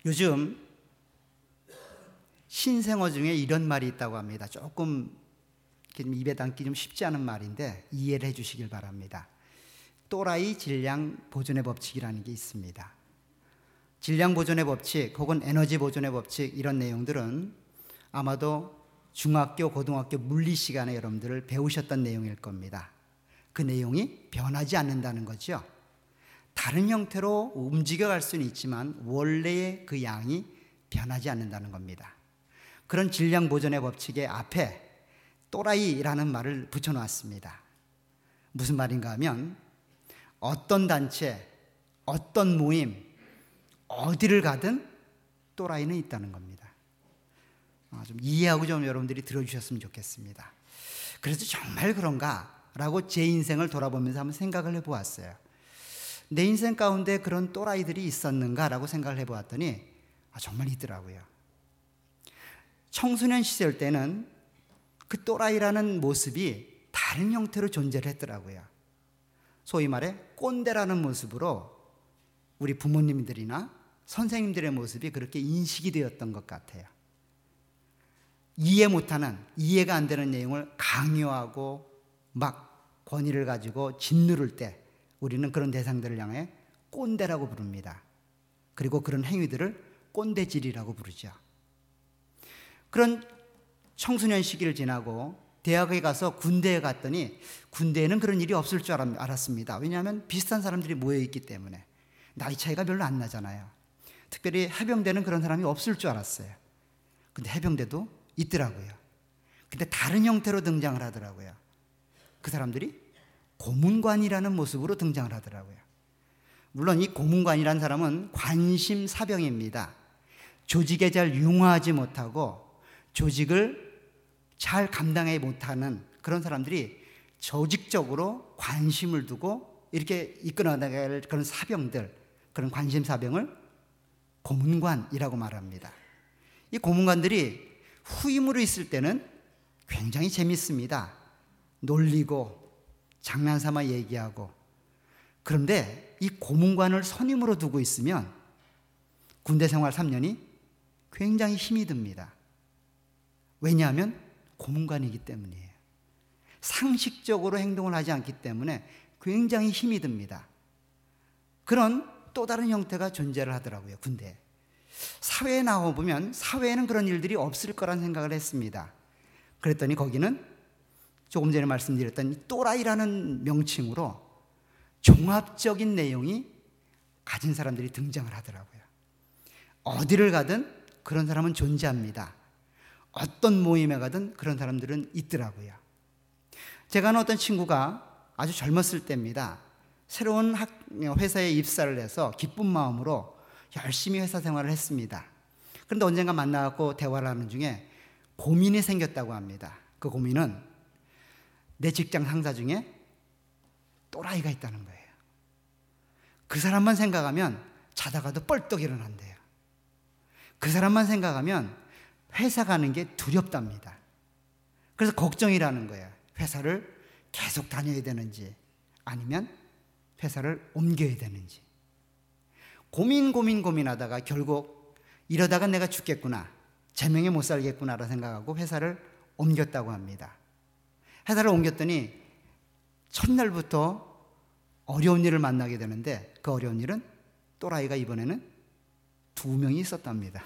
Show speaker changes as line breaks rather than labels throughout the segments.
요즘 신생어 중에 이런 말이 있다고 합니다. 조금 입에 담기 좀 쉽지 않은 말인데 이해를 해 주시길 바랍니다. 또라이 질량 보존의 법칙이라는 게 있습니다. 질량 보존의 법칙 혹은 에너지 보존의 법칙, 이런 내용들은 아마도 중학교, 고등학교 물리 시간에 여러분들 배우셨던 내용일 겁니다. 그 내용이 변하지 않는다는 거죠. 다른 형태로 움직여갈 수는 있지만 원래의 그 양이 변하지 않는다는 겁니다. 그런 질량 보존의 법칙의 앞에 또라이라는 말을 붙여놨습니다. 무슨 말인가 하면 어떤 단체, 어떤 모임, 어디를 가든 또라이는 있다는 겁니다. 좀 이해하고 좀 여러분들이 들어주셨으면 좋겠습니다. 그래서 정말 그런가? 라고 제 인생을 돌아보면서 한번 생각을 해보았어요. 내 인생 가운데 그런 또라이들이 있었는가? 라고 생각을 해보았더니 정말 있더라고요. 청소년 시절 때는 그 또라이라는 모습이 다른 형태로 존재를 했더라고요. 소위 말해 꼰대라는 모습으로 우리 부모님들이나 선생님들의 모습이 그렇게 인식이 되었던 것 같아요. 이해 못하는, 이해가 안 되는 내용을 강요하고 막 권위를 가지고 짓누를 때 우리는 그런 대상들을 향해 꼰대라고 부릅니다. 그리고 그런 행위들을 꼰대질이라고 부르죠. 그런 청소년 시기를 지나고 대학에 가서 군대에 갔더니 군대에는 그런 일이 없을 줄 알았습니다. 왜냐하면 비슷한 사람들이 모여있기 때문에 나이 차이가 별로 안 나잖아요. 특별히 해병대는 그런 사람이 없을 줄 알았어요. 근데 해병대도 있더라고요. 근데 다른 형태로 등장을 하더라고요. 그 사람들이 고문관이라는 모습으로 등장을 하더라고요. 물론 이 고문관이라는 사람은 관심사병입니다. 조직에 잘 융화하지 못하고 조직을 잘 감당하지 못하는 그런 사람들이 조직적으로 관심을 두고 이렇게 이끌어나갈 그런 사병들, 그런 관심사병을 고문관이라고 말합니다. 이 고문관들이 후임으로 있을 때는 굉장히 재밌습니다. 놀리고 장난삼아 얘기하고. 그런데 이 고문관을 선임으로 두고 있으면 군대 생활 3년이 굉장히 힘이 듭니다. 왜냐하면 고문관이기 때문이에요. 상식적으로 행동을 하지 않기 때문에 굉장히 힘이 듭니다. 그런 또 다른 형태가 존재를 하더라고요, 군대에. 사회에 나와보면 사회에는 그런 일들이 없을 거란 생각을 했습니다. 그랬더니 거기는 조금 전에 말씀드렸던 또라이라는 명칭으로 종합적인 내용이 가진 사람들이 등장을 하더라고요. 어디를 가든 그런 사람은 존재합니다. 어떤 모임에 가든 그런 사람들은 있더라고요. 제가 아는 어떤 친구가 아주 젊었을 때입니다. 새로운 회사에 입사를 해서 기쁜 마음으로 열심히 회사 생활을 했습니다. 그런데 언젠가 만나고 대화를 하는 중에 고민이 생겼다고 합니다. 그 고민은 내 직장 상사 중에 또라이가 있다는 거예요. 그 사람만 생각하면 자다가도 뻘떡 일어난대요. 그 사람만 생각하면 회사 가는 게 두렵답니다. 그래서 걱정이라는 거예요. 회사를 계속 다녀야 되는지 아니면 회사를 옮겨야 되는지. 고민하다가 결국 이러다가 내가 죽겠구나, 제명에 못 살겠구나라 생각하고 회사를 옮겼다고 합니다. 회사를 옮겼더니 첫날부터 어려운 일을 만나게 되는데 그 어려운 일은 또라이가 이번에는 2명이 있었답니다.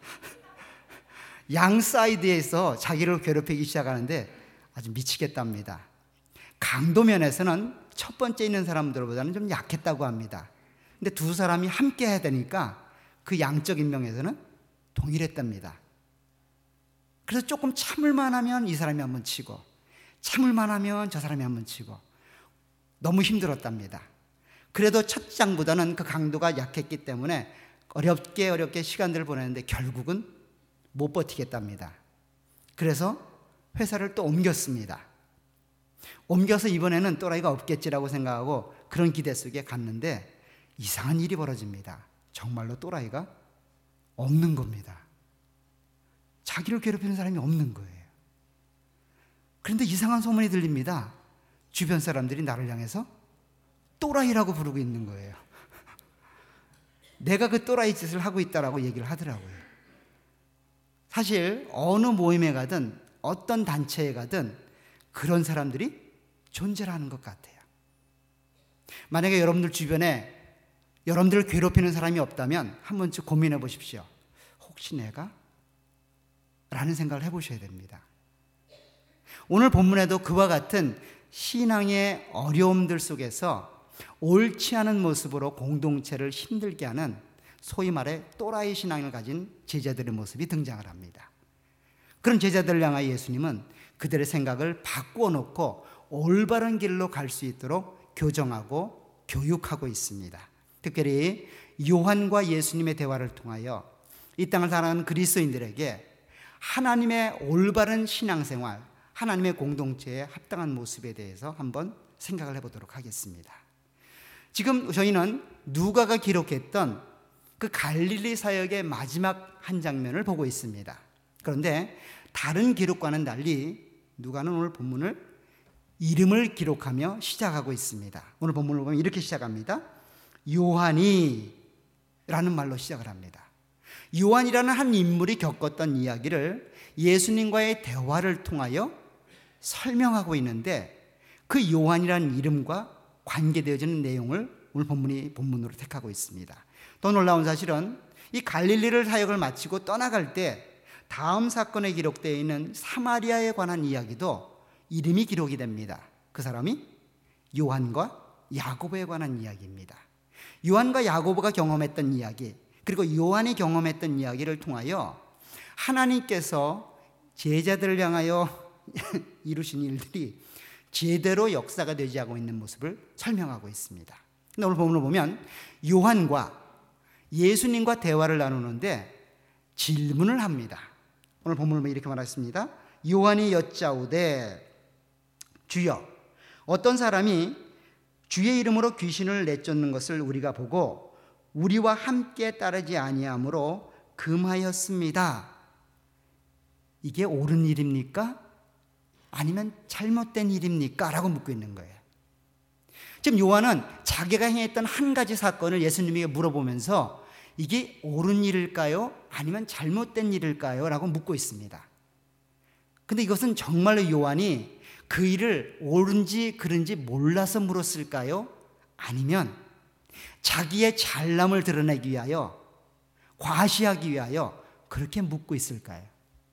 양 사이드에서 자기를 괴롭히기 시작하는데 아주 미치겠답니다. 강도 면에서는 첫 번째 있는 사람들보다는 좀 약했다고 합니다. 근데 두 사람이 함께 해야 되니까 그 양적인 면에서는 동일했답니다. 그래서 조금 참을만 하면 이 사람이 한번 치고 참을만 하면 저 사람이 한번 치고 너무 힘들었답니다. 그래도 첫 장보다는 그 강도가 약했기 때문에 어렵게 시간들을 보냈는데 결국은 못 버티겠답니다. 그래서 회사를 또 옮겼습니다. 옮겨서 이번에는 또라이가 없겠지라고 생각하고 그런 기대 속에 갔는데 이상한 일이 벌어집니다. 정말로 또라이가 없는 겁니다. 자기를 괴롭히는 사람이 없는 거예요. 그런데 이상한 소문이 들립니다. 주변 사람들이 나를 향해서 또라이라고 부르고 있는 거예요. 내가 그 또라이 짓을 하고 있다라고 얘기를 하더라고요. 사실 어느 모임에 가든 어떤 단체에 가든 그런 사람들이 존재하는 것 같아요. 만약에 여러분들 주변에 여러분들을 괴롭히는 사람이 없다면 한 번쯤 고민해 보십시오. 혹시 내가? 라는 생각을 해보셔야 됩니다. 오늘 본문에도 그와 같은 신앙의 어려움들 속에서 옳지 않은 모습으로 공동체를 힘들게 하는 소위 말해 또라이 신앙을 가진 제자들의 모습이 등장을 합니다. 그런 제자들을 향하여 예수님은 그들의 생각을 바꾸어 놓고 올바른 길로 갈 수 있도록 교정하고 교육하고 있습니다. 특별히 요한과 예수님의 대화를 통하여 이 땅을 살아가는 그리스도인들에게 하나님의 올바른 신앙생활, 하나님의 공동체에 합당한 모습에 대해서 한번 생각을 해보도록 하겠습니다. 지금 저희는 누가가 기록했던 그 갈릴리 사역의 마지막 한 장면을 보고 있습니다. 그런데 다른 기록과는 달리 누가는 오늘 본문을 이름을 기록하며 시작하고 있습니다. 오늘 본문을 보면 이렇게 시작합니다. 요한이 라는 말로 시작을 합니다. 요한이라는 한 인물이 겪었던 이야기를 예수님과의 대화를 통하여 설명하고 있는데 그 요한이라는 이름과 관계되어지는 내용을 오늘 본문으로 택하고 있습니다. 더 놀라운 사실은 이 갈릴리를 사역을 마치고 떠나갈 때 다음 사건에 기록되어 있는 사마리아에 관한 이야기도 이름이 기록이 됩니다. 그 사람이 요한과 야고보에 관한 이야기입니다. 요한과 야고보가 경험했던 이야기, 그리고 요한이 경험했던 이야기를 통하여 하나님께서 제자들을 향하여 이루신 일들이 제대로 역사가 되지 않고 있는 모습을 설명하고 있습니다. 근데 오늘 본문을 보면 요한과 예수님과 대화를 나누는데 질문을 합니다. 오늘 본문을 보면 이렇게 말했습니다. 요한이 여짜오되 주여, 어떤 사람이 주의 이름으로 귀신을 내쫓는 것을 우리가 보고 우리와 함께 따르지 아니하므로 금하였습니다. 이게 옳은 일입니까? 아니면 잘못된 일입니까? 라고 묻고 있는 거예요. 지금 요한은 자기가 행했던 한 가지 사건을 예수님에게 물어보면서 이게 옳은 일일까요? 아니면 잘못된 일일까요? 라고 묻고 있습니다. 근데 이것은 정말로 요한이 그 일을 옳은지 그른지 몰라서 물었을까요? 아니면 자기의 잘남을 드러내기 위하여, 과시하기 위하여 그렇게 묻고 있을까요?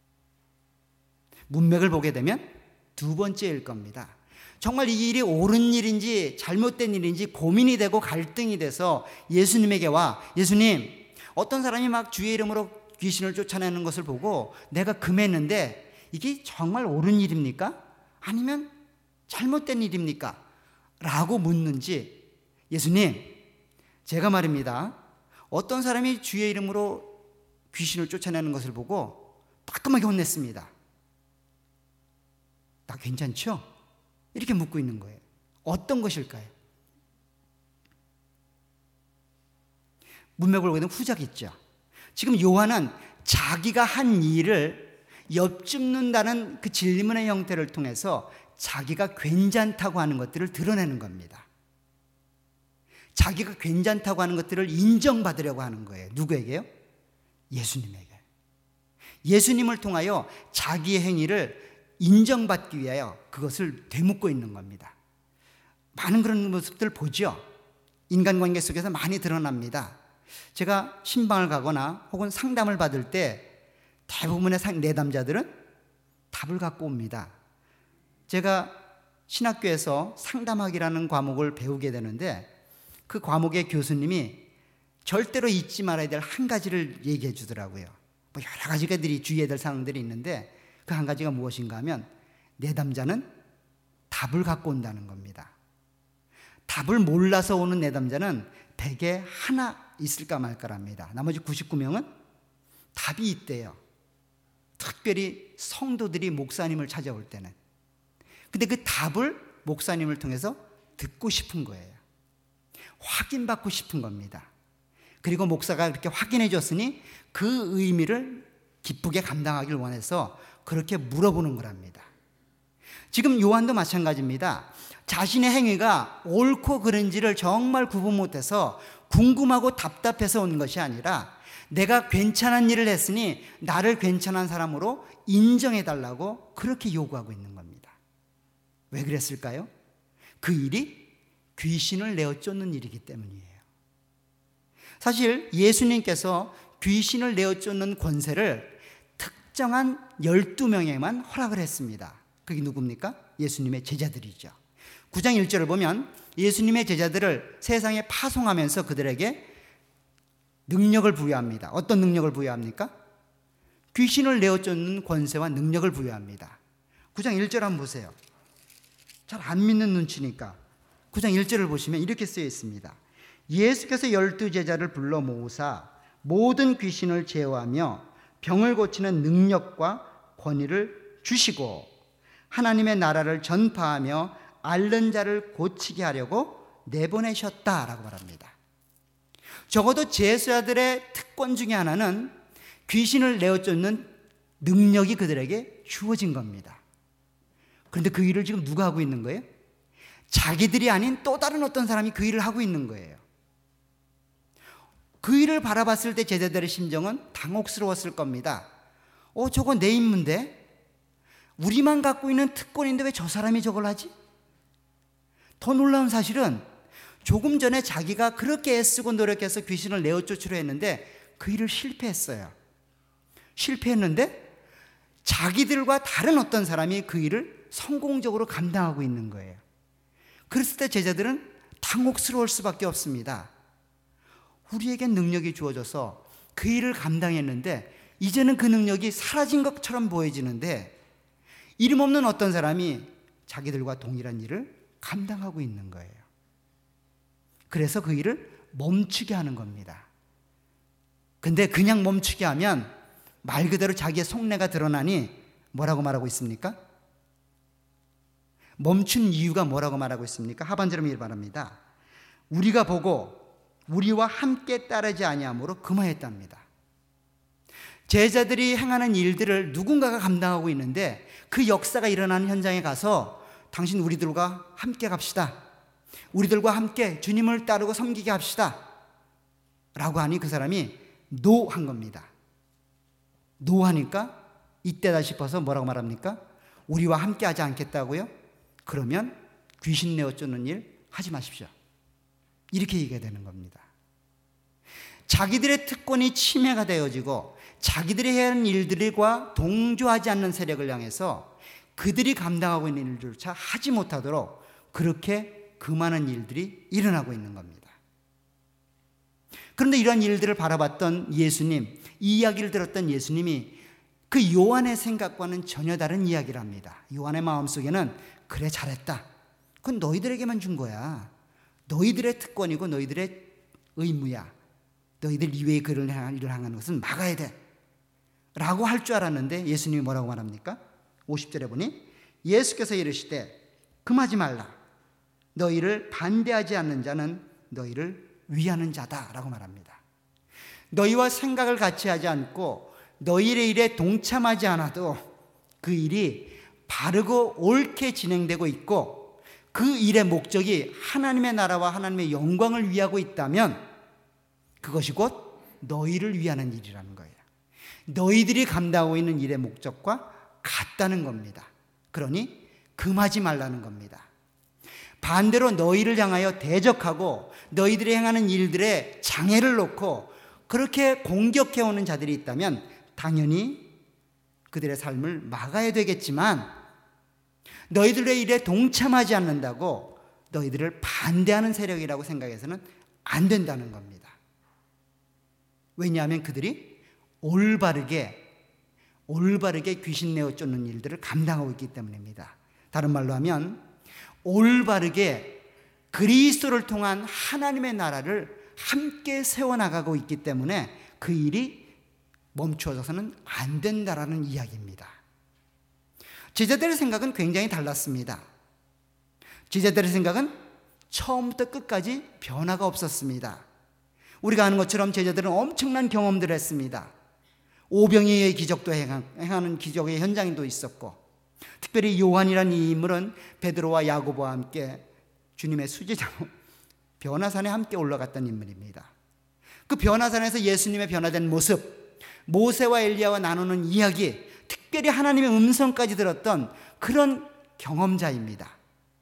문맥을 보게 되면 두 번째일 겁니다. 정말 이 일이 옳은 일인지 잘못된 일인지 고민이 되고 갈등이 돼서 예수님에게 와, 예수님, 어떤 사람이 막 주의 이름으로 귀신을 쫓아내는 것을 보고 내가 금했는데 이게 정말 옳은 일입니까? 아니면 잘못된 일입니까? 라고 묻는지, 예수님, 제가 말입니다, 어떤 사람이 주의 이름으로 귀신을 쫓아내는 것을 보고 따끔하게 혼냈습니다. 나 괜찮죠? 이렇게 묻고 있는 거예요. 어떤 것일까요? 문맥을 보게 되면 후작이 있죠. 지금 요한은 자기가 한 일을 엿줍는다는 그 질문의 형태를 통해서 자기가 괜찮다고 하는 것들을 드러내는 겁니다. 자기가 괜찮다고 하는 것들을 인정받으려고 하는 거예요. 누구에게요? 예수님에게. 예수님을 통하여 자기의 행위를 인정받기 위하여 그것을 되묻고 있는 겁니다. 많은 그런 모습들 보죠. 인간관계 속에서 많이 드러납니다. 제가 신방을 가거나 혹은 상담을 받을 때 대부분의 내담자들은 답을 갖고 옵니다. 제가 신학교에서 상담학이라는 과목을 배우게 되는데 그 과목의 교수님이 절대로 잊지 말아야 될 한 가지를 얘기해 주더라고요. 뭐 여러 가지들이 주의해야 될 사항들이 있는데 그 한 가지가 무엇인가 하면 내담자는 답을 갖고 온다는 겁니다. 답을 몰라서 오는 내담자는 대개 하나 있을까 말까랍니다. 나머지 99명은 답이 있대요. 특별히 성도들이 목사님을 찾아올 때는. 근데 그 답을 목사님을 통해서 듣고 싶은 거예요. 확인받고 싶은 겁니다. 그리고 목사가 그렇게 확인해 줬으니 그 의미를 기쁘게 감당하길 원해서 그렇게 물어보는 거랍니다. 지금 요한도 마찬가지입니다. 자신의 행위가 옳고 그른지를 정말 구분 못해서 궁금하고 답답해서 온 것이 아니라 내가 괜찮은 일을 했으니 나를 괜찮은 사람으로 인정해달라고 그렇게 요구하고 있는 겁니다. 왜 그랬을까요? 그 일이 귀신을 내어 쫓는 일이기 때문이에요. 사실 예수님께서 귀신을 내어 쫓는 권세를 특정한 12명에만 허락을 했습니다. 그게 누굽니까? 예수님의 제자들이죠. 9장 1절을 보면 예수님의 제자들을 세상에 파송하면서 그들에게 능력을 부여합니다. 어떤 능력을 부여합니까? 귀신을 내어 쫓는 권세와 능력을 부여합니다. 9장 1절 한번 보세요. 잘 안 믿는 눈치니까 9장 1절을 보시면 이렇게 쓰여 있습니다. 예수께서 12제자를 불러 모으사 모든 귀신을 제어하며 병을 고치는 능력과 권위를 주시고 하나님의 나라를 전파하며 앓는 자를 고치게 하려고 내보내셨다라고 말합니다. 적어도 제자들의 특권 중에 하나는 귀신을 내어 쫓는 능력이 그들에게 주어진 겁니다. 그런데 그 일을 지금 누가 하고 있는 거예요? 자기들이 아닌 또 다른 어떤 사람이 그 일을 하고 있는 거예요. 그 일을 바라봤을 때 제자들의 심정은 당혹스러웠을 겁니다. 저거 내 임무인데? 우리만 갖고 있는 특권인데 왜 저 사람이 저걸 하지? 더 놀라운 사실은 조금 전에 자기가 그렇게 애쓰고 노력해서 귀신을 내어 쫓으려 했는데 그 일을 실패했어요. 실패했는데 자기들과 다른 어떤 사람이 그 일을 성공적으로 감당하고 있는 거예요. 그랬을 때 제자들은 당혹스러울 수밖에 없습니다. 우리에겐 능력이 주어져서 그 일을 감당했는데 이제는 그 능력이 사라진 것처럼 보여지는데 이름 없는 어떤 사람이 자기들과 동일한 일을 감당하고 있는 거예요. 그래서 그 일을 멈추게 하는 겁니다. 근데 그냥 멈추게 하면 말 그대로 자기의 속내가 드러나니 뭐라고 말하고 있습니까? 멈춘 이유가 뭐라고 말하고 있습니까? 하반절에 이렇게 말합니다. 우리가 보고 우리와 함께 따르지 아니함으로 금하였답니다. 제자들이 행하는 일들을 누군가가 감당하고 있는데 그 역사가 일어나는 현장에 가서 당신 우리들과 함께 갑시다. 우리들과 함께 주님을 따르고 섬기게 합시다. 라고 하니 그 사람이 노 한 겁니다. 노 하니까 이때다 싶어서 뭐라고 말합니까? 우리와 함께 하지 않겠다고요? 그러면 귀신 내어 쫓는 일 하지 마십시오. 이렇게 얘기가 되는 겁니다. 자기들의 특권이 침해가 되어지고 자기들이 해야 하는 일들과 동조하지 않는 세력을 향해서 그들이 감당하고 있는 일조차 하지 못하도록 그렇게 그 많은 일들이 일어나고 있는 겁니다. 그런데 이런 일들을 바라봤던 예수님, 이 이야기를 들었던 예수님이 그 요한의 생각과는 전혀 다른 이야기를 합니다. 요한의 마음속에는 그래 잘했다. 그건 너희들에게만 준 거야. 너희들의 특권이고 너희들의 의무야. 너희들 이외에 그를 향하는 것은 막아야 돼. 라고 할 줄 알았는데 예수님이 뭐라고 말합니까? 50절에 보니 예수께서 이르시되 금하지 말라. 너희를 반대하지 않는 자는 너희를 위하는 자다 라고 말합니다. 너희와 생각을 같이 하지 않고 너희의 일에 동참하지 않아도 그 일이 바르고 옳게 진행되고 있고 그 일의 목적이 하나님의 나라와 하나님의 영광을 위하고 있다면 그것이 곧 너희를 위하는 일이라는 거예요. 너희들이 감당하고 있는 일의 목적과 같다는 겁니다. 그러니 금하지 말라는 겁니다. 반대로 너희를 향하여 대적하고 너희들이 행하는 일들에 장애를 놓고 그렇게 공격해오는 자들이 있다면 당연히 그들의 삶을 막아야 되겠지만 너희들의 일에 동참하지 않는다고 너희들을 반대하는 세력이라고 생각해서는 안 된다는 겁니다. 왜냐하면 그들이 올바르게 귀신 내어 쫓는 일들을 감당하고 있기 때문입니다. 다른 말로 하면 올바르게 그리스도를 통한 하나님의 나라를 함께 세워나가고 있기 때문에 그 일이 멈추어져서는 안 된다라는 이야기입니다. 제자들의 생각은 굉장히 달랐습니다. 제자들의 생각은 처음부터 끝까지 변화가 없었습니다. 우리가 아는 것처럼 제자들은 엄청난 경험들을 했습니다. 오병이의 기적도 행하는 기적의 현장도 있었고 특별히 요한이라는 이 인물은 베드로와 야고보와 함께 주님의 수제자로 변화산에 함께 올라갔던 인물입니다. 그 변화산에서 예수님의 변화된 모습, 모세와 엘리야와 나누는 이야기, 특별히 하나님의 음성까지 들었던 그런 경험자입니다.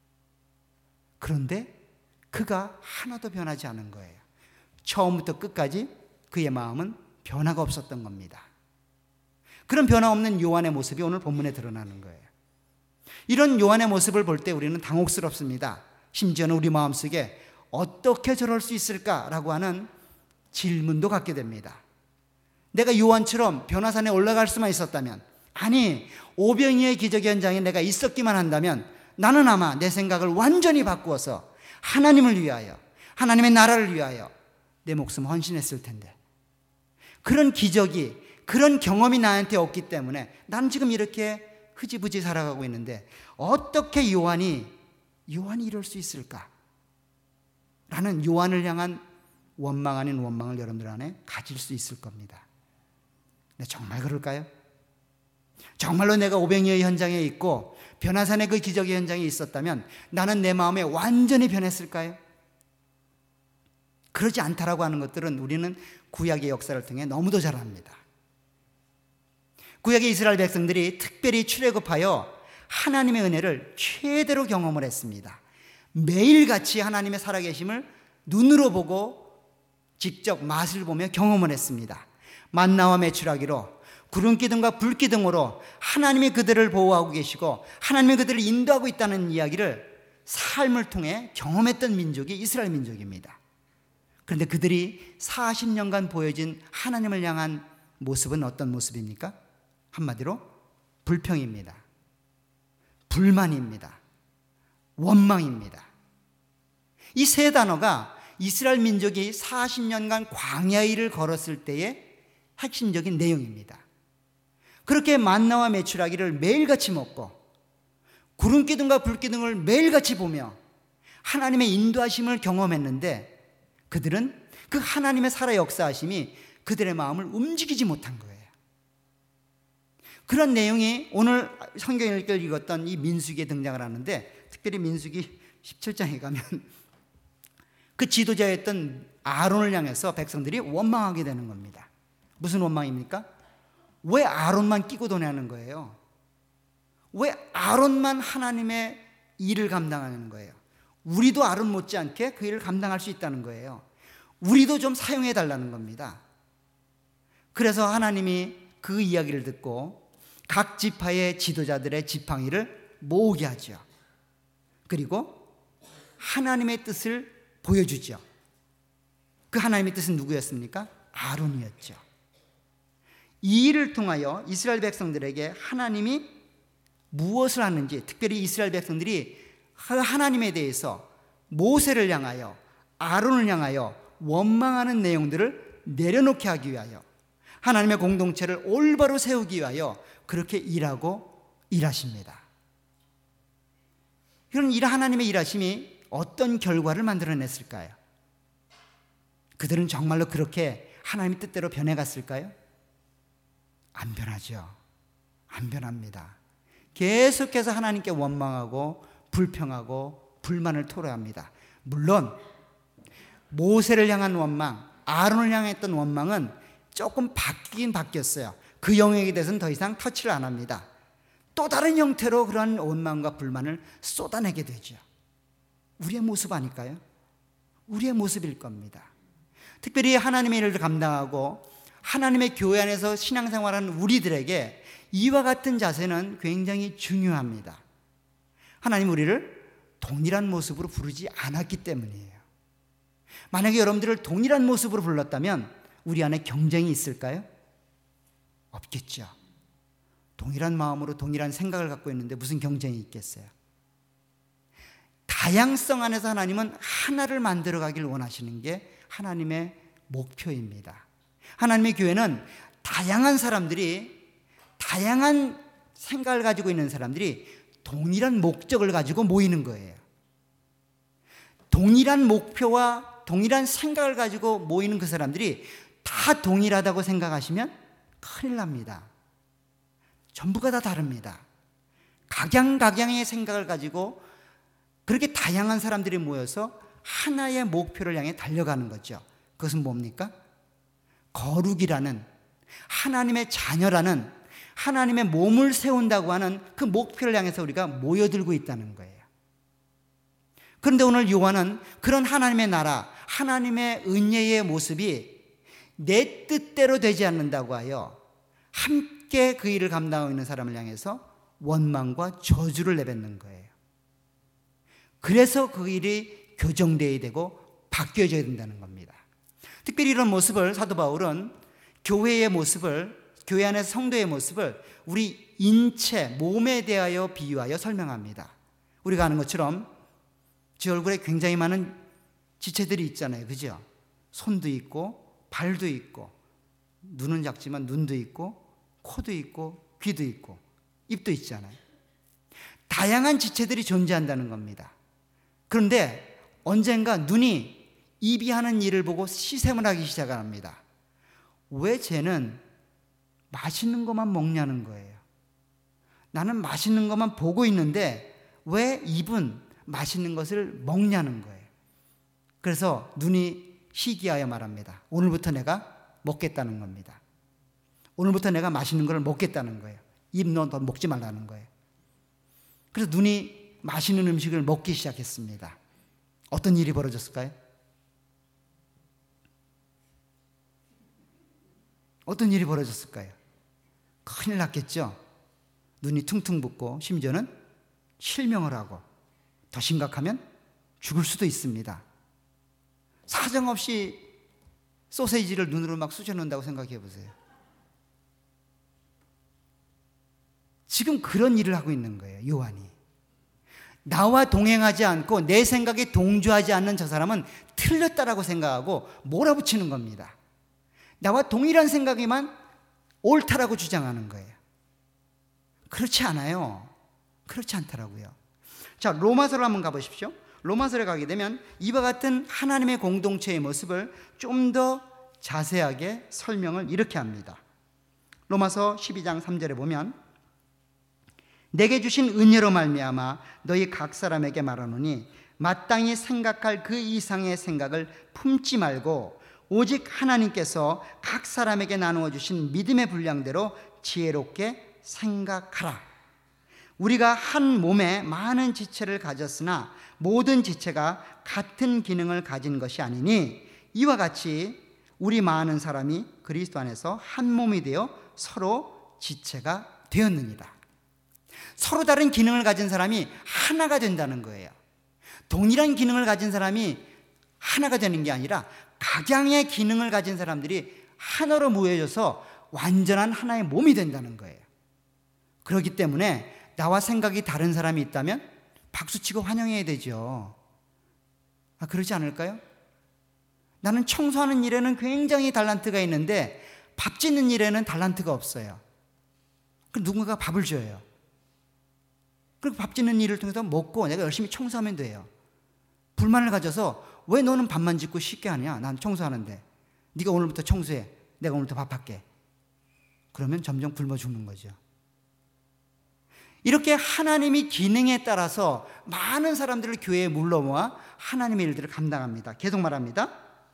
그런데 그가 하나도 변하지 않은 거예요. 처음부터 끝까지 그의 마음은 변화가 없었던 겁니다. 그런 변화 없는 요한의 모습이 오늘 본문에 드러나는 거예요. 이런 요한의 모습을 볼 때 우리는 당혹스럽습니다. 심지어는 우리 마음속에 어떻게 저럴 수 있을까라고 하는 질문도 갖게 됩니다. 내가 요한처럼 변화산에 올라갈 수만 있었다면, 아니 오병이어의 기적 현장에 내가 있었기만 한다면 나는 아마 내 생각을 완전히 바꾸어서 하나님을 위하여, 하나님의 나라를 위하여 내 목숨 헌신했을 텐데, 그런 기적이, 그런 경험이 나한테 없기 때문에 나는 지금 이렇게 흐지부지 살아가고 있는데 어떻게 요한이 이럴 수 있을까? 라는 요한을 향한 원망 아닌 원망을 여러분들 안에 가질 수 있을 겁니다. 근데 정말 그럴까요? 정말로 내가 오병이어의 현장에 있고 변화산의 그 기적의 현장에 있었다면 나는 내 마음에 완전히 변했을까요? 그러지 않다라고 하는 것들은 우리는 구약의 역사를 통해 너무도 잘 압니다. 구약의 이스라엘 백성들이 특별히 출애굽하여 하나님의 은혜를 최대로 경험을 했습니다. 매일같이 하나님의 살아계심을 눈으로 보고 직접 맛을 보며 경험을 했습니다. 만나와 메추라기로, 구름기둥과 불기둥으로 하나님이 그들을 보호하고 계시고 하나님이 그들을 인도하고 있다는 이야기를 삶을 통해 경험했던 민족이 이스라엘 민족입니다. 그런데 그들이 40년간 보여진 하나님을 향한 모습은 어떤 모습입니까? 한마디로 불평입니다. 불만입니다. 원망입니다. 이 세 단어가 이스라엘 민족이 40년간 광야의 길을 걸었을 때의 핵심적인 내용입니다. 그렇게 만나와 메추라기를 매일같이 먹고 구름기둥과 불기둥을 매일같이 보며 하나님의 인도하심을 경험했는데 그들은 그 하나님의 살아 역사하심이 그들의 마음을 움직이지 못한 거예요. 그런 내용이 오늘 성경을 읽었던 이 민수기에 등장을 하는데, 특별히 민수기 17장에 가면 그 지도자였던 아론을 향해서 백성들이 원망하게 되는 겁니다. 무슨 원망입니까? 왜 아론만 끼고 도냐는 거예요. 왜 아론만 하나님의 일을 감당하는 거예요. 우리도 아론 못지않게 그 일을 감당할 수 있다는 거예요. 우리도 좀 사용해 달라는 겁니다. 그래서 하나님이 그 이야기를 듣고 각 지파의 지도자들의 지팡이를 모으게 하죠. 그리고 하나님의 뜻을 보여주죠. 그 하나님의 뜻은 누구였습니까? 아론이었죠. 이 일을 통하여 이스라엘 백성들에게 하나님이 무엇을 하는지, 특별히 이스라엘 백성들이 하나님에 대해서 모세를 향하여, 아론을 향하여 원망하는 내용들을 내려놓게 하기 위하여, 하나님의 공동체를 올바로 세우기 위하여 그렇게 일하십니다. 그런 하나님의 일하심이 어떤 결과를 만들어냈을까요? 그들은 정말로 그렇게 하나님의 뜻대로 변해갔을까요? 안 변하죠. 안 변합니다. 계속해서 하나님께 원망하고 불평하고 불만을 토로합니다. 물론 모세를 향한 원망, 아론을 향했던 원망은 조금 바뀌긴 바뀌었어요. 그 영역에 대해서는 더 이상 터치를 안 합니다. 또 다른 형태로 그런 원망과 불만을 쏟아내게 되죠. 우리의 모습 아닐까요? 우리의 모습일 겁니다. 특별히 하나님의 일을 감당하고 하나님의 교회 안에서 신앙생활하는 우리들에게 이와 같은 자세는 굉장히 중요합니다. 하나님 우리를 동일한 모습으로 부르지 않았기 때문이에요. 만약에 여러분들을 동일한 모습으로 불렀다면 우리 안에 경쟁이 있을까요? 없겠죠. 동일한 마음으로 동일한 생각을 갖고 있는데 무슨 경쟁이 있겠어요? 다양성 안에서 하나님은 하나를 만들어 가길 원하시는 게 하나님의 목표입니다. 하나님의 교회는 다양한 사람들이, 다양한 생각을 가지고 있는 사람들이 동일한 목적을 가지고 모이는 거예요. 동일한 목표와 동일한 생각을 가지고 모이는 그 사람들이 다 동일하다고 생각하시면 큰일 납니다. 전부가 다 다릅니다. 각양각양의 생각을 가지고 그렇게 다양한 사람들이 모여서 하나의 목표를 향해 달려가는 거죠. 그것은 뭡니까? 거룩이라는, 하나님의 자녀라는, 하나님의 몸을 세운다고 하는 그 목표를 향해서 우리가 모여들고 있다는 거예요. 그런데 오늘 요한은 그런 하나님의 나라, 하나님의 은혜의 모습이 내 뜻대로 되지 않는다고 하여 함께 그 일을 감당하고 있는 사람을 향해서 원망과 저주를 내뱉는 거예요. 그래서 그 일이 교정되어야 되고 바뀌어져야 된다는 겁니다. 특별히 이런 모습을 사도 바울은 교회의 모습을, 교회 안에서 성도의 모습을 우리 인체, 몸에 대하여 비유하여 설명합니다. 우리가 아는 것처럼 제 얼굴에 굉장히 많은 지체들이 있잖아요. 그죠? 손도 있고 발도 있고, 눈은 작지만 눈도 있고, 코도 있고, 귀도 있고, 입도 있잖아요. 다양한 지체들이 존재한다는 겁니다. 그런데 언젠가 눈이 입이 하는 일을 보고 시샘을 하기 시작합니다. 왜 쟤는 맛있는 것만 먹냐는 거예요. 나는 맛있는 것만 보고 있는데 왜 입은 맛있는 것을 먹냐는 거예요. 그래서 눈이 시기하여 말합니다. 오늘부터 내가 먹겠다는 겁니다. 오늘부터 내가 맛있는 걸 먹겠다는 거예요. 입 너 먹지 말라는 거예요. 그래서 눈이 맛있는 음식을 먹기 시작했습니다. 어떤 일이 벌어졌을까요? 어떤 일이 벌어졌을까요? 큰일 났겠죠. 눈이 퉁퉁 붓고 심지어는 실명을 하고 더 심각하면 죽을 수도 있습니다. 사정없이 소세지를 눈으로 막 쑤셔넣는다고 생각해 보세요. 지금 그런 일을 하고 있는 거예요, 요한이. 나와 동행하지 않고 내 생각에 동조하지 않는 저 사람은 틀렸다라고 생각하고 몰아붙이는 겁니다. 나와 동일한 생각에만 옳다라고 주장하는 거예요. 그렇지 않아요. 그렇지 않더라고요. 자, 로마서로 한번 가보십시오. 로마서에 가게 되면 이와 같은 하나님의 공동체의 모습을 좀 더 자세하게 설명을 이렇게 합니다. 로마서 12장 3절에 보면 내게 주신 은혜로 말미암아 너희 각 사람에게 말하노니 마땅히 생각할 그 이상의 생각을 품지 말고 오직 하나님께서 각 사람에게 나누어 주신 믿음의 분량대로 지혜롭게 생각하라. 우리가 한 몸에 많은 지체를 가졌으나 모든 지체가 같은 기능을 가진 것이 아니니 이와 같이 우리 많은 사람이 그리스도 안에서 한 몸이 되어 서로 지체가 되었느니라. 서로 다른 기능을 가진 사람이 하나가 된다는 거예요. 동일한 기능을 가진 사람이 하나가 되는 게 아니라 각양의 기능을 가진 사람들이 하나로 모여져서 완전한 하나의 몸이 된다는 거예요. 그렇기 때문에 나와 생각이 다른 사람이 있다면 박수치고 환영해야 되죠. 그러지 않을까요? 나는 청소하는 일에는 굉장히 달란트가 있는데 밥 짓는 일에는 달란트가 없어요. 그럼 누군가가 밥을 줘요. 그리고 밥 짓는 일을 통해서 먹고 내가 열심히 청소하면 돼요. 불만을 가져서 왜 너는 밥만 짓고 쉽게 하냐? 난 청소하는데. 네가 오늘부터 청소해. 내가 오늘부터 밥할게. 그러면 점점 굶어 죽는 거죠. 이렇게 하나님이 기능에 따라서 많은 사람들을 교회에 물러모아 하나님의 일들을 감당합니다. 계속 말합니다.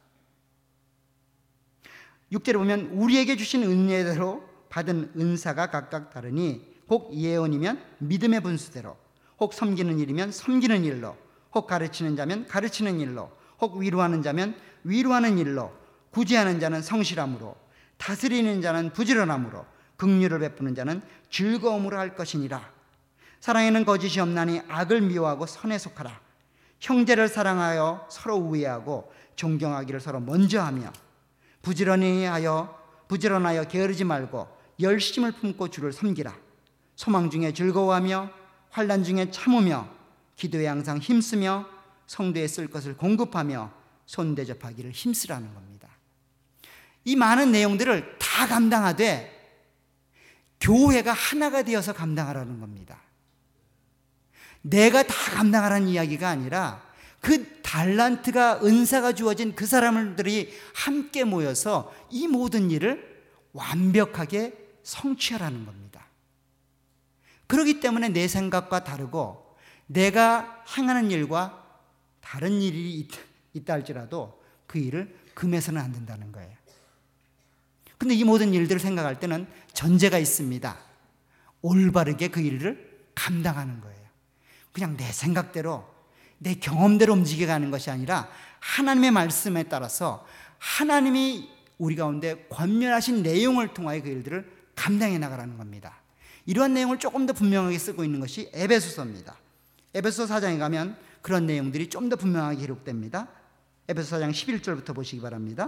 6절에 보면 우리에게 주신 은혜대로 받은 은사가 각각 다르니 혹 예언이면 믿음의 분수대로, 혹 섬기는 일이면 섬기는 일로, 혹 가르치는 자면 가르치는 일로, 혹 위로하는 자면 위로하는 일로, 구제하는 자는 성실함으로, 다스리는 자는 부지런함으로, 긍휼을 베푸는 자는 즐거움으로 할 것이니라. 사랑에는 거짓이 없나니 악을 미워하고 선에 속하라. 형제를 사랑하여 서로 우애하고 존경하기를 서로 먼저 하며 부지런하여 게으르지 말고 열심을 품고 주를 섬기라. 소망 중에 즐거워하며 환난 중에 참으며 기도에 항상 힘쓰며 성도에 쓸 것을 공급하며 손대접하기를 힘쓰라는 겁니다. 이 많은 내용들을 다 감당하되 교회가 하나가 되어서 감당하라는 겁니다. 내가 다 감당하라는 이야기가 아니라 그 달란트가 은사가 주어진 그 사람들이 함께 모여서 이 모든 일을 완벽하게 성취하라는 겁니다. 그렇기 때문에 내 생각과 다르고 내가 행하는 일과 다른 일이 있다 할지라도 그 일을 금해서는 안 된다는 거예요. 근데 이 모든 일들을 생각할 때는 전제가 있습니다. 올바르게 그 일을 감당하는 거예요. 그냥 내 생각대로, 내 경험대로 움직여가는 것이 아니라 하나님의 말씀에 따라서 하나님이 우리 가운데 권면하신 내용을 통하여 그 일들을 감당해 나가라는 겁니다. 이러한 내용을 조금 더 분명하게 쓰고 있는 것이 에베소서입니다. 에베소서 4장에 가면 그런 내용들이 좀 더 분명하게 기록됩니다. 에베소서 4장 11절부터 보시기 바랍니다.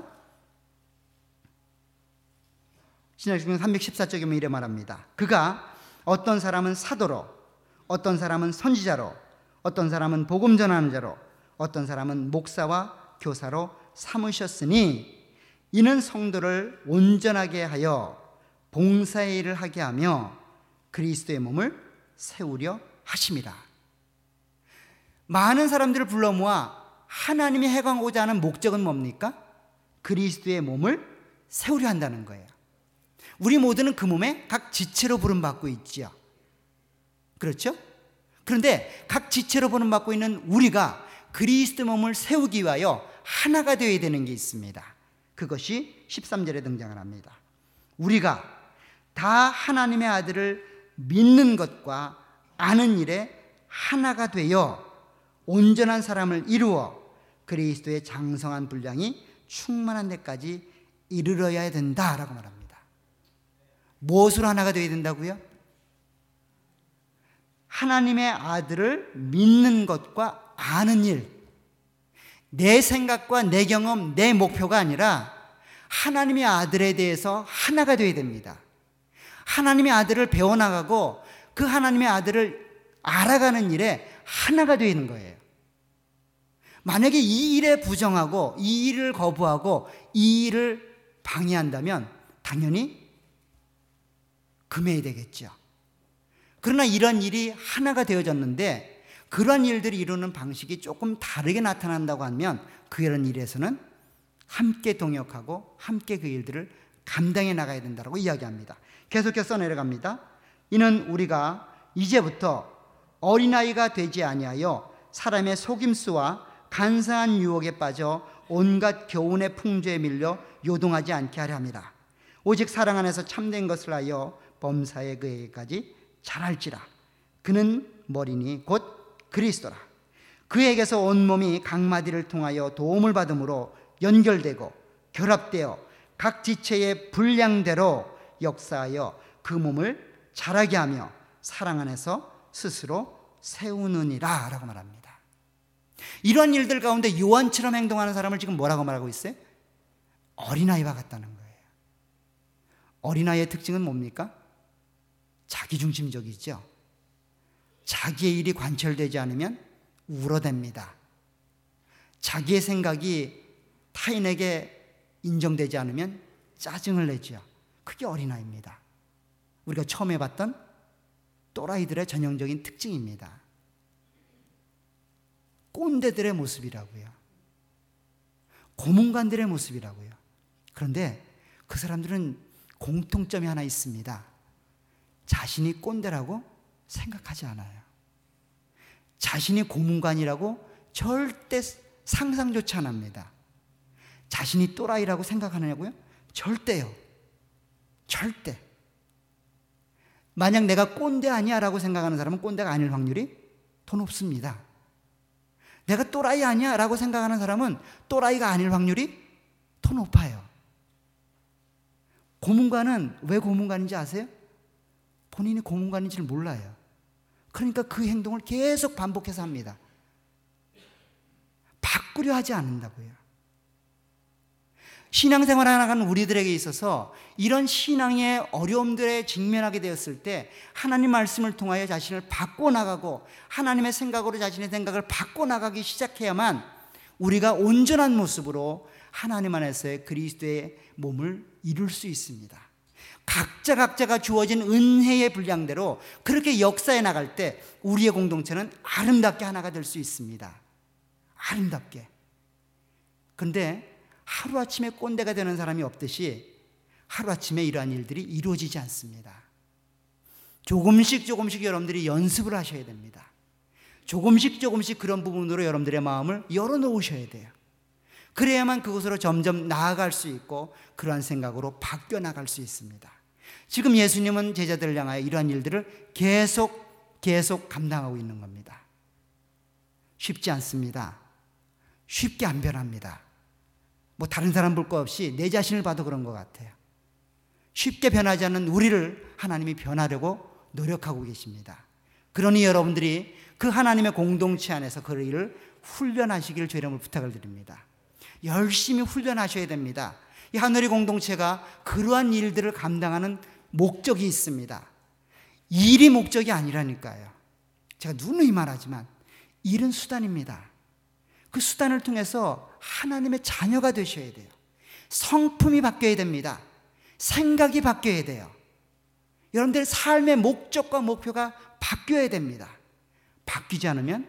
신약성경 314쪽에 보면 이래 말합니다. 그가 어떤 사람은 사도로, 어떤 사람은 선지자로, 어떤 사람은 복음 전하는 자로, 어떤 사람은 목사와 교사로 삼으셨으니 이는 성도를 온전하게 하여 봉사의 일을 하게 하며 그리스도의 몸을 세우려 하심이라. 많은 사람들을 불러 모아 하나님이 해가고자 하는 목적은 뭡니까? 그리스도의 몸을 세우려 한다는 거예요. 우리 모두는 그 몸에 각 지체로 부름받고 있지요. 그렇죠? 그런데 각 지체로 부름받고 있는 우리가 그리스도 몸을 세우기 위하여 하나가 되어야 되는 게 있습니다. 그것이 13절에 등장을 합니다. 우리가 다 하나님의 아들을 믿는 것과 아는 일에 하나가 되어 온전한 사람을 이루어 그리스도의 장성한 분량이 충만한 데까지 이르러야 된다라고 말합니다. 무엇으로 하나가 되어야 된다고요? 하나님의 아들을 믿는 것과 아는 일, 내 생각과 내 경험, 내 목표가 아니라 하나님의 아들에 대해서 하나가 되어야 됩니다. 하나님의 아들을 배워나가고 그 하나님의 아들을 알아가는 일에 하나가 되는 거예요. 만약에 이 일에 부정하고 이 일을 거부하고 이 일을 방해한다면 당연히 금해야 되겠죠. 그러나 이런 일이 하나가 되어졌는데 그러한 일들이 이루는 방식이 조금 다르게 나타난다고 하면 그런 일에서는 함께 동역하고 함께 그 일들을 감당해 나가야 된다고 이야기합니다. 계속해서 내려갑니다. 이는 우리가 이제부터 어린아이가 되지 아니하여 사람의 속임수와 간사한 유혹에 빠져 온갖 교훈의 풍조에 밀려 요동하지 않게 하려 함이라. 오직 사랑 안에서 참된 것을 하여 범사에 그에게까지 자랄지라. 그는 머리니 곧 그리스도라. 그에게서 온몸이 각 마디를 통하여 도움을 받음으로 연결되고 결합되어 각 지체의 분량대로 역사하여 그 몸을 자라게 하며 사랑 안에서 스스로 세우느니라 라고 말합니다. 이러한 일들 가운데 요한처럼 행동하는 사람을 지금 뭐라고 말하고 있어요? 어린아이와 같다는 거예요. 어린아이의 특징은 뭡니까? 자기중심적이죠. 자기의 일이 관철되지 않으면 울어댑니다. 자기의 생각이 타인에게 인정되지 않으면 짜증을 내죠. 그게 어린아이입니다. 우리가 처음에 봤던 또라이들의 전형적인 특징입니다. 꼰대들의 모습이라고요. 고문관들의 모습이라고요. 그런데 그 사람들은 공통점이 하나 있습니다. 자신이 꼰대라고 생각하지 않아요. 자신이 고문관이라고 절대 상상조차 안 합니다. 자신이 또라이라고 생각하느냐고요? 절대요. 절대. 만약 내가 꼰대 아니야 라고 생각하는 사람은 꼰대가 아닐 확률이 더 높습니다. 내가 또라이 아니야 라고 생각하는 사람은 또라이가 아닐 확률이 더 높아요. 고문관은 왜 고문관인지 아세요? 본인이 고문관인지를 몰라요. 그러니까 그 행동을 계속 반복해서 합니다. 바꾸려 하지 않는다고요. 신앙생활 하나가는 우리들에게 있어서 이런 신앙의 어려움들에 직면하게 되었을 때 하나님 말씀을 통하여 자신을 바꿔나가고 하나님의 생각으로 자신의 생각을 바꿔나가기 시작해야만 우리가 온전한 모습으로 하나님 안에서의 그리스도의 몸을 이룰 수 있습니다. 각자가 주어진 은혜의 분량대로 그렇게 역사해 나갈 때 우리의 공동체는 아름답게 하나가 될 수 있습니다. 아름답게. 그런데 하루아침에 꼰대가 되는 사람이 없듯이 하루아침에 이러한 일들이 이루어지지 않습니다. 조금씩 여러분들이 연습을 하셔야 됩니다. 조금씩 조금씩 그런 부분으로 여러분들의 마음을 열어놓으셔야 돼요. 그래야만 그곳으로 점점 나아갈 수 있고 그러한 생각으로 바뀌어 나갈 수 있습니다. 지금 예수님은 제자들을 향하여 이러한 일들을 계속 감당하고 있는 겁니다. 쉽지 않습니다. 쉽게 안 변합니다. 뭐 다른 사람 볼 거 없이 내 자신을 봐도 그런 것 같아요. 쉽게 변하지 않는 우리를 하나님이 변하려고 노력하고 계십니다. 그러니 여러분들이 그 하나님의 공동체 안에서 그 일을 훈련하시기를 주의 이름으로 부탁을 드립니다. 열심히 훈련하셔야 됩니다. 이 하늘의 공동체가 그러한 일들을 감당하는 목적이 있습니다. 일이 목적이 아니라니까요. 제가 누누이 말하지만 일은 수단입니다. 그 수단을 통해서 하나님의 자녀가 되셔야 돼요. 성품이 바뀌어야 됩니다. 생각이 바뀌어야 돼요. 여러분들의 삶의 목적과 목표가 바뀌어야 됩니다. 바뀌지 않으면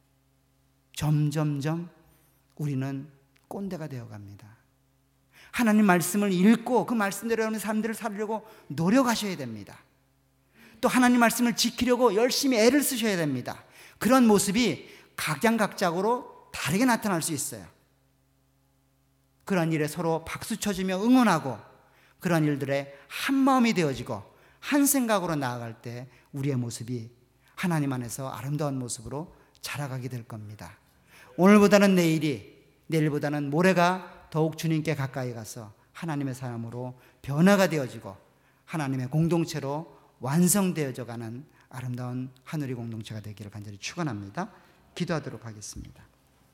점점점 우리는 꼰대가 되어갑니다. 하나님 말씀을 읽고 그 말씀대로 여러분의 삶들을 살려고 노력하셔야 됩니다. 또 하나님 말씀을 지키려고 열심히 애를 쓰셔야 됩니다. 그런 모습이 각양각색으로 다르게 나타날 수 있어요. 그런 일에 서로 박수 쳐주며 응원하고 그런 일들에 한 마음이 되어지고 한 생각으로 나아갈 때 우리의 모습이 하나님 안에서 아름다운 모습으로 자라가게 될 겁니다. 오늘보다는 내일이, 내일보다는 모레가 더욱 주님께 가까이 가서 하나님의 사람으로 변화가 되어지고 하나님의 공동체로 완성되어져 가는 아름다운 하늘의 공동체가 되기를 간절히 축원합니다. 기도하도록 하겠습니다.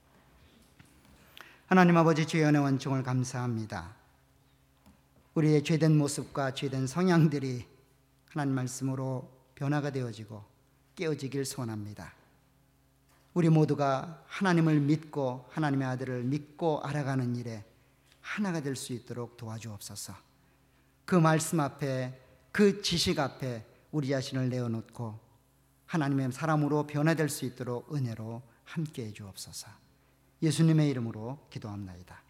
하나님 아버지, 주의 은혜 원총을 감사합니다. 우리의 죄된 모습과 죄된 성향들이 하나님 말씀으로 변화가 되어지고 깨어지길 소원합니다. 우리 모두가 하나님을 믿고 하나님의 아들을 믿고 알아가는 일에 하나가 될 수 있도록 도와주옵소서. 그 말씀 앞에, 그 지식 앞에 우리 자신을 내어놓고 하나님의 사람으로 변화될 수 있도록 은혜로 함께해 주옵소서. 예수님의 이름으로 기도합나이다.